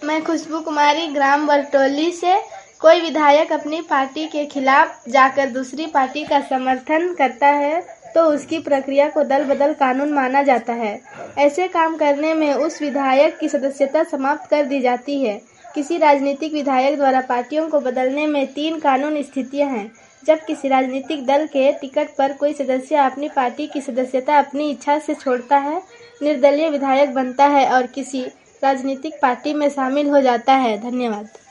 मैं खुशबू कुमारी ग्राम बरटोली से। कोई विधायक अपनी पार्टी के खिलाफ जाकर दूसरी पार्टी का समर्थन करता है तो उसकी प्रक्रिया को दल बदल कानून माना जाता है। ऐसे काम करने में उस विधायक की सदस्यता समाप्त कर दी जाती है। किसी राजनीतिक विधायक द्वारा पार्टियों को बदलने में 3 कानूनी स्थितियां हैं। जब किसी राजनीतिक दल के टिकट पर कोई सदस्य अपनी पार्टी की सदस्यता अपनी इच्छा से छोड़ता है, निर्दलीय विधायक बनता है और किसी राजनीतिक पार्टी में शामिल हो जाता है। धन्यवाद।